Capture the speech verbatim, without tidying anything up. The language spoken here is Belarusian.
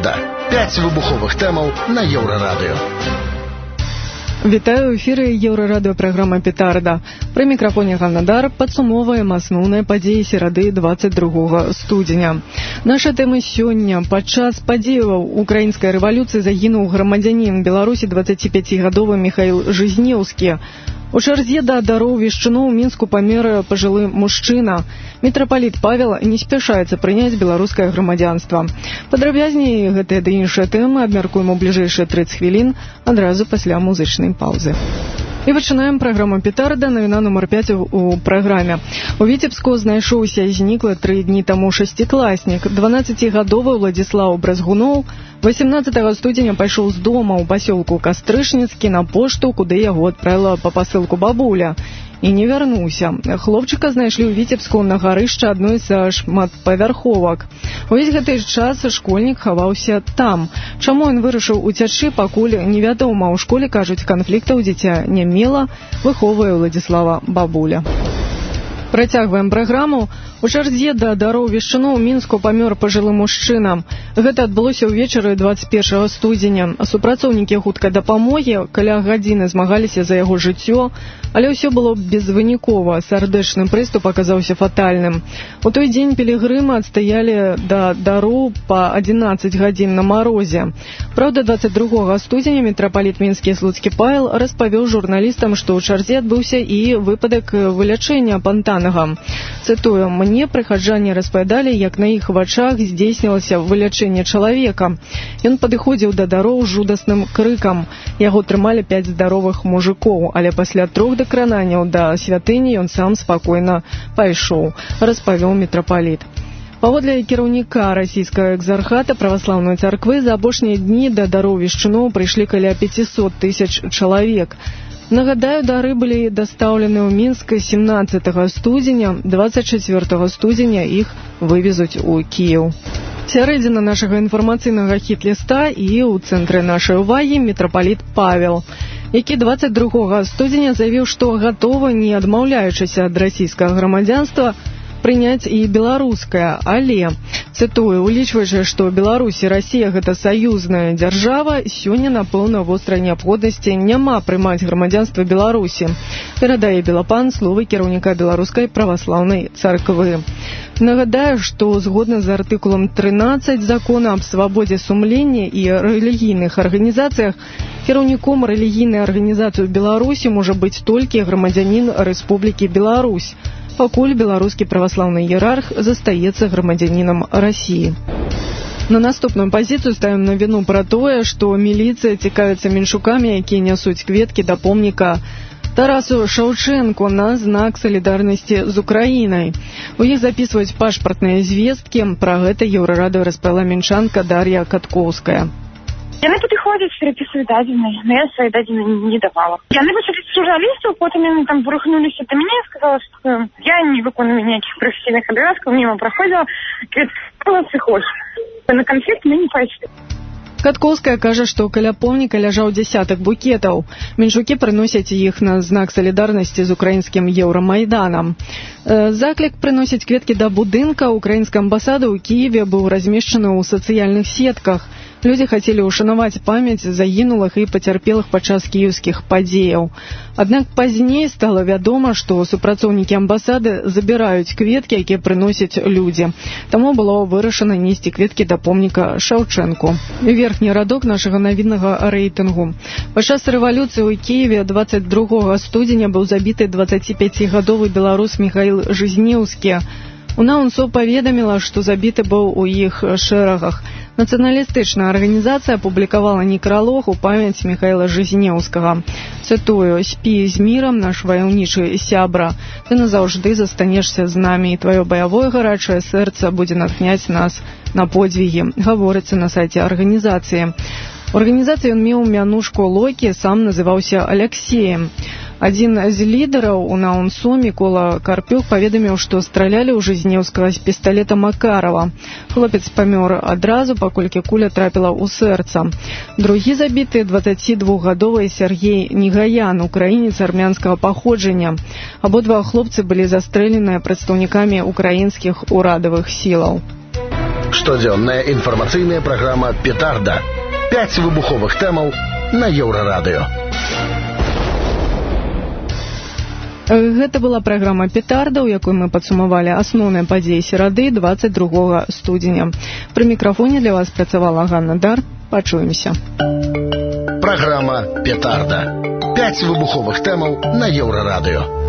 Петарда. Пяць выбуховых тэмаў на Еўрарадыё. Вітаю ў эфіры Еўрарадыё праграма «Петарда». Пры мікрафоне Ганнадар падсумоўваем асноўныя падзеі серады дваццаць другога студзеня. Наша тэма сёння. Падчас падзеяў украінскай рэвалюцыі загінуў грамадзянін Беларусі дваццаціпяцігадовы Міхаіл Жизнеўскі. У чарзе да дароў вешчуноў у Мінску памёр пажылы мужчына. Мітрапаліт Павел не спяшаецца прыняць беларускае грамадзянства. Падрабязней гэтыя ды іншыя тэмы абмяркуем у бліжэйшыя трыццаць хвілін адразу пасля музычнай паўзы. І пачынаем праграму «Петарда», навіна нумар пяць у праграме. У Віцебску знайшоўся і зніклы тры дні таму шасцікласнік. дванаццацігадовы Владзіслаў Бразгуноў васемнаццатага студзеня пайшоў з дома ў пасёлку Кастрычніцкі на пошту, куды яго адправіла па пасылку бабуля. І не вярнуўся. Хлопчыка знайшлі ў Віцебску на гарышча адной з шматпавярховак. Увесь гэты час школьнік хаваўся там. Чаму ён вырашыў уцячы, пакуль невядома. У школе, кажуць, канфліктаў дзіця не мела, выхоўвае Владзіслава бабуля. Працягваем праграму. У чарзе да дароў вешчуноў у Мінску памёр пажылы мужчына. Гэта адбылося ўвечары дваццаць першага студзеня. Супрацоўнікі хуткай дапамогі каля гадзіны змагаліся за яго жыццё, але ўсё было безвынікова. Сардэчны прыступ аказаўся фатальным. У той дзень пілігрымы адстаялі да дароў па адзінаццаць гадзін на марозе. Праўда, дваццаць другога студзеня мітрапаліт мінскі Слуцкі Павел распавёў журналістам, што ў чарзе адбыўся і выпадак вылячэння Пантанага. Цытую: «Мне прыхаджане распавядалі, як на іх вачах здзейснілася вылячэнне чалавека. Ён падыходзіў да дароў жудасным крыкам. Яго трымалі пяць здаровых мужикоў, але пасля трох дакрананняў да святыні ён сам спакойна пайшоў», распавёў мітрапаліт. Паводле кіраўніка расійскага экзархата праваслаўнай царквы, за апошнія дні да дароў вешчуноў прыйшлі каля пяцісот тысяч чалавек. Нагадаю, дары былі дастаўлены ў Мінск сямнаццатага студзеня, дваццаць чацвёртага студзеня іх вывезуць у Кіеў. Сярэдзіна нашага інфармацыйнага хіт-ліста і ў цэнтры нашай увагі мітрапаліт Павел, які дваццаць другога студзеня заявіў, што гатовы, не адмаўляючыся ад расійскага грамадзянства, прыняць і беларускае, але, цытую, улічваючы, што Беларусь і Расія гэта саюзная дзяржава, сёння, напэўна, вострай неабходнасці няма прымаць грамадзянства Беларусі, перадае Белапан словы кіраўніка беларускай праваслаўнай царквы. Нагадаю, што згодна з артыкулам трынаццаць закона аб свабодзе сумлення і рэлігійных арганізацыях, кіраўніком рэлігійнай арганізацыі ў Беларусі можа быць толькі грамадзянін Рэспублікі Беларусь, пакуль беларускі праваслаўны іерарх застаецца грамадзянінам Расіі. На наступную пазіцыю ставім навіну пра тое, што міліцыя цікавіцца меншукамі, якія нясуць кветкі да помніка Тарасу Шаўчэнку на знак салідарнасці з Украінай. У іх запісваюць пашпартныя звесткі. Пра гэта Еўрарадыё распавяла мінчанка Дар'я Каткоўская. Яны падыходзяць, перапісваюць дадзеныя, но я свае дадзеныя не давала. Яны вышли з журналістаў, потым яны там вырухнуліся да мяне, сказала, што я не выконую ніякіх прафесійных абавязкаў, міма праходзіла, сказала, ты хочаш. На канфлікт мы не пайшлі. Каткоўская кажа, што каля помніка ляжаў дзясятак букетаў. Меншукі прыносяць іх на знак салідарнасці з украінскім Еўрамайданам. Заклік прыносіць кветкі да будынка украінскай амбасады ў Кіеве быў размешчаны ў сацыяльных сетках. Людзі хацелі ўшанаваць памяць загінулых і пацярпелых падчас кіеўскіх падзеяў. Аднак пазней стала вядома, што супрацоўнікі амбасады забіраюць кветкі, якія прыносяць людзі. Таму было вырашана несці кветкі да помніка Шаўчэнку. Верхні радок нашага навіннага рэйтынгу. Падчас рэвалюцыі ў Кіеве дваццаць другога студзеня быў забіты дваццаціпяцігадовы беларус Міхаіл Жизнеўскі. УНАУНСО паведаміла, што забіты быў у іх шэрагах. Нацыяналістычная арганізацыя апублікавала некралог у памяць Міхаіла Жизнеўскага. Цытую: «Спі з мірам, наш ваяўнічы сябра. Ты назаўжды застанешся з намі, і тваё баявое гарачае сэрца будзе натхняць нас на подзвігі», гаворыцца на сайце арганізацыі. У арганізацыі ён меў мянушку Локі, сам называўся Аляксеем. Адзін з лідараў УНАУНСО, Мікола Карпюк, паведаміў, што стралялі ў Жизнеўскага з пісталета Макарова. Хлопец памёр адразу, паколькі куля трапіла ў сэрца. Другі забіты дваццацідвухгадовы Сергей Негаян, украінец армянскага паходжання. Абодва хлопцы былі застрэленыя прадстаўнікамі украінскіх урадавых сілаў. Штодзённая інфармацыйная праграма «Петарда». Пяць выбуховых тэмаў на Еўрарадыё. Гэта была праграма «Петарда», у якой мы падсумавалі асноўныя падзеі серады двадцать другога студзеня. Пры мікрафоне для вас працавала Ганна Дар. Пачуемся. Праграма «Петарда». Пяць выбуховых тэмаў на Еўрарадыё.